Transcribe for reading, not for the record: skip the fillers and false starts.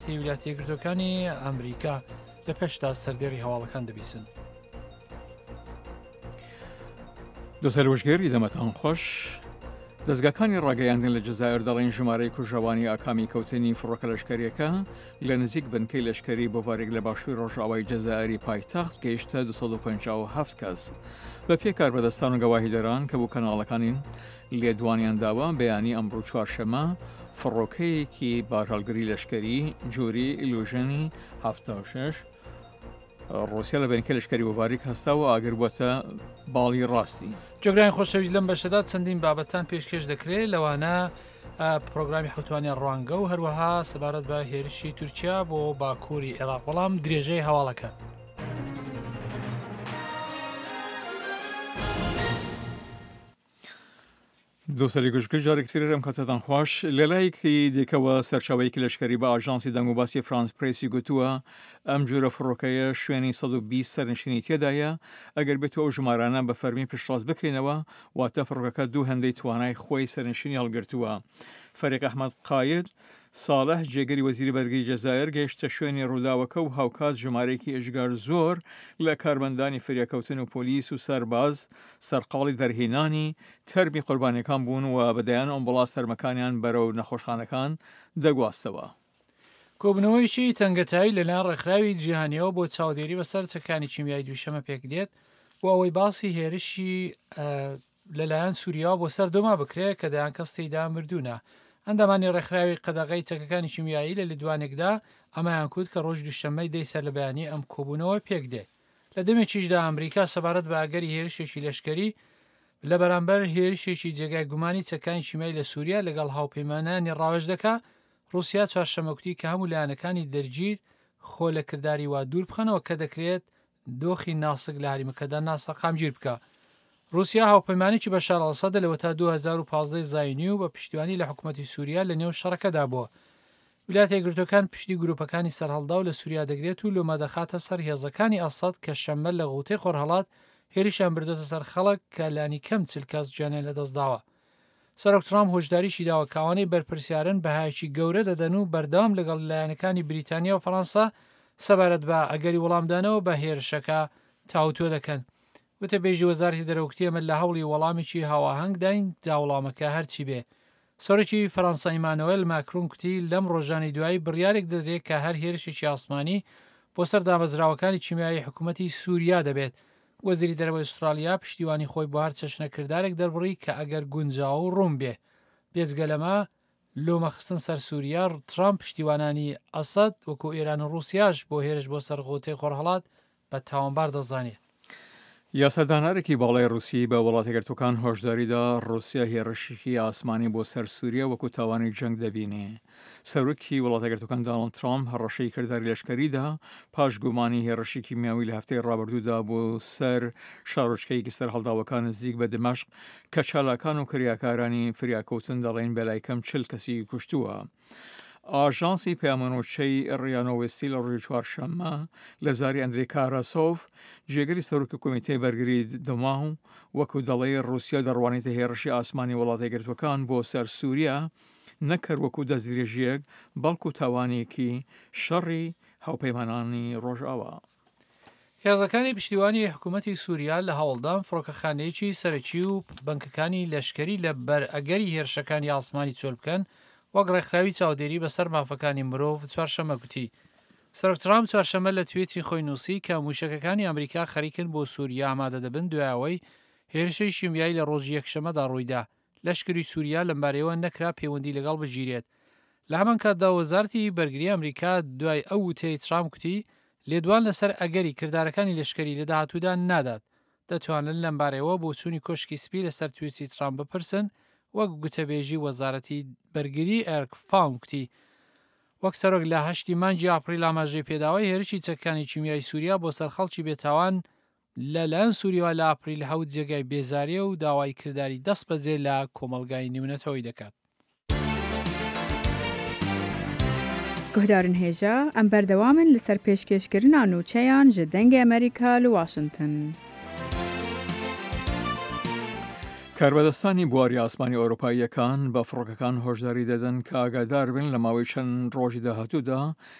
ویلایەتە یەکگرتووەکانی ئەمریکا لە پێشدا سەردێڕی هەواڵەکان دەبیسن. دووسەر وشگێری دەمەتان خۆش. دەستگاکانی ڕاگەیاندن لە جەزائر دەڵێن ژمارەی کوژەوانی ئاکامی کەوتنی فڕۆکە لەشکریەکە لە نزیک بنکەی لەشکری بۆ ڤارێک لە باشووری ڕۆژئاوای جەزائری پایتەخت گەیشتە 257 کەس. بە پێ کاربەدەستان و گەواهیدەران کە بوو کەناڵەکانین لێدوانیان داوە بەیانی ئەمڕۆ چوارشەمە فڕۆکەیەکی بارهەڵگری لەشکری جووری ئیلوژنی 76 ڕۆسیا لە بنکەی لەشکری بۆ ڤارێک هەستا و ئاگر بووەتە باڵی ڕاستی. جۆگرانی خۆشەویست لەم بەشەدا چەندین بابەتان پێشکەش دەکرێت لەوانە پرۆگرامی حوتوانی ڕوانگە و هەروەها سەبارەت بە هێرشی تورکیا بۆ باکووری عێراق بەڵام درێژەی هەواڵەکان. دووسەری گوشتکە جارێک سرێرم کاتتان خۆش لە لایەکی دیکەوە سەرچاوەیەکی لەشکری بە ئاژانسی دەنگ و باسی فرانس پرێسی گوتووە ئەم جۆرە فڕۆکەیە شوێنی 120 سەرنشینی تێدایە ئەگەر بێتەوە ئەو ژمارانە بە فەرمی پشتڕاست بکرێنەوە واتە فڕۆکەکە دوو هەندەی توانای خۆی سەرنشینی هەڵگرتووە. فەرێک ئەحمەد قاید ساڵح جێگەری وەزیری بەرگری جەزائر گەیشتە شوێنی ڕووداوەکە و هاوکات ژمارەیەکی ئێژگار زۆر لە کارمەندانی فریاکەوتن و پۆلیس و سەرباز سەرقاڵی دەرهێنانی تەرمی قوربانیەکان بوون و بەدەیان ئەمبوڵاس هەرمەکانیان بەرەو نەخۆشخانەکان دەگواستەوە. کۆبنەوەیکی تەنگەتایی لەلایەن ڕێکخراوی جیهانیەوە بۆ چاودێری بەسەر چەکانی چیمیایی دووشەمە پێک دێت بۆ ئەوەی باسی هێرشی لەلایەن سووریا بۆ سەر دۆما بکرێت کە دەیان کەس تێیدا مردوونە. ئەندامانی ڕێکخراوی قەدەغەی چەکەکانی چیمیایی لە لیدوانێکدا ئەمایان کوت کە ڕۆژ دووشەمەی دەی سەر لە بەیانی ئەم کۆبوونەوە پێک دێ. لە دەمێکیشدا ئەمریکا سەبارەت بە ئاگەری هێرشێکی لەشکری لە بەرامبەر هێرشێکی جێگای گومانی چەکانی چیمیایی لە سووریا لەگەڵ هاوپەیمانانی ڕاوێژ دەکا. رووسیا چوارشەمەکوتی کە هەموو لایەنەکانی دەرگیر خۆ لە کردداری وا دوور بخەنەوە کە دەکرێت دۆخی ناسک لە هەریمەکەدا ناسە قامگیر بکە. رووسیا هاوپەیمانێکی بە شار ئەسەدە لەوە تا 2015 زاینی و بە پشتیوانی لە حکوومەتی سووریا لە نێو شەڕەکەدا بووە. ویلایەتە یەکگرتووەکان پشتی گروپەکانی سەرهەڵدا و لە سووریا دەگرێت و لۆمە دەخاتە سەر هێزەکانی ئەسەد کە شەمە لە غوتەی خۆرهەڵات هێریشان بردۆتە سەر خەڵک کە لانی کەم چل کەس گیانیان لەدەستداوە. سەرۆک ترامپ هۆشداریشی داوە کاوانەی بەرپرسیارن بەهایەکی گەورە دەدەن و بەردەوام لەگەڵ لایەنەکانی بریتانیا و فەڕەنسا سەبارەت بە ئەگەری وەڵامدانەوە بە هێرشەکە تاوتۆ دەکەن. وتە بێژی وەزارەتی دەرەوەکتی ئەمە لە هەوڵی وەڵامێکی هاواهەنگ داین داوڵامەکە هەرچی بێ. سەرۆکی فەڕەنسا ئیمانوئێل ماکرۆن کوتی لەم ڕۆژانی دوایی بڕیارێک دەدرێت کە هەر هێرشێکی ئاسمانی بۆ سەر دامەزراوەکانی چیمیایی حکوومەتی سووریا دەبێت. وەزیری دەرەوەی ئوسترالیا پشتیوانی خۆی بۆ هەر چەشنەکردارێک دەربڕی کە ئەگەر گونجاو و ڕوون بێ. بێجگە لەمە لۆمەخستن سەر سووریا ترامپ پشتیوانانی ئەسەد وەکو ئێران و رووسیاش بۆ هێرش بۆ سەر غوتەی خۆرهەڵات بە تاوانبار دەزانێت. یاسادانارێکی باڵای رووسی بە وڵاتەگرتوەکان هۆشداریدا رووسیا هێرشێکی ئاسمانی بۆ سەر سووریا وەکو تاوانی جەنگ دەبینێ. سەرۆکی وڵاتەگرتوەکان دۆناڵد ترامپ هەڕەشەی کردداری لەشکریدا پاش گومانی هێرشی کیمیاوی لە هەفتەی ڕابردوودا بۆ سەر شارۆچکەیەکی سەر هەڵداوەکان نزیک بە دمەشق کە چالاکان و کریاکارانی فریاکەوتن دەڵێن بەلای کەم 40 کەسی کوشتووە. ئاژانسی پەیامەنۆچەی ڕیانۆوەستی لە ڕۆژی چوارشەممە لە زاری ئەندرێ کاراسۆف جێگەری سەرۆکی کۆمیتەی بەرگری دماو وەکو دەڵێ رووسیا دەڕوانێتە هێرشی ئاسمانی وڵاتەگرتوەکان بۆ سەر سووریا نەکرد وەکو دەستدرێژیەک بەڵکو تاوانێکی شەڕی هاوپەیمانانی ڕۆژئاوا. هێزەکانی پشتیوانی حکوومەتی سووریا لە هەوڵدان فڕۆکەخانەیەکی سەرەکی و بنکەکانی لەشکری لە بەر ئەگەری هێرشەکانی ئاسمانی چۆل بکەن وەک ڕێکخراوی چاودێری بەسەر مافەکانی مرۆڤ چوارشەمە گوتی. سەرۆک ترامپ چوارشەمە لە توێتی خۆی نووسی کە موشەکەکانی ئەمریکا خەریکن بۆ سووریا ئامادە دەبن دوایەوەی هێرشەی شیمیایی لە ڕۆژی یەکشەمەدا ڕوویدا. لەشکری سووریا لەمبارەوە نەکرا پەیوەندی لەگەڵ بژیرێت. لە هەمان کاتدا وەزارەتی بەرگری ئەمریکا دوای ئەو وتەی ترامپ کوتی لێدوان لەسەر ئەگەری کردارەکانی لەشکری لە داهاتوودا نادات. دەتوانن لەمبارەوە بۆ چوونی کۆشکی سپی لەسەر توێتی ترامپ بپرسن وەک گوتەبێژی وەزارەتی بەرگری ئەرک فاونکتی. وەک سەرۆک لە 8 مانگی ئاپریل ئاماژەی پێداوای هێرشی چەکانی چیمیایی سووریا بۆ سەر خەڵکی بێتاوان لەلایەن سووریەوە لە ئاپریل 7 جێگای بێزاریە و داوای کردداری دەست بەجێ لە کۆمەڵگای نێونەتەوەی دەکات. گوهدارن هێژە ئەم بەردەوامن لەسەر پێشکەشکردنا نووچەیان ji dengê Amerîka li Washington. کاربەدەستانی بواری ئاسمانی ئەوروپاییەکان بە فڕۆکەکان هۆشداری دەدەن کە ئاگادار بن لە ماوەی چەند ڕۆژی داهاتوودا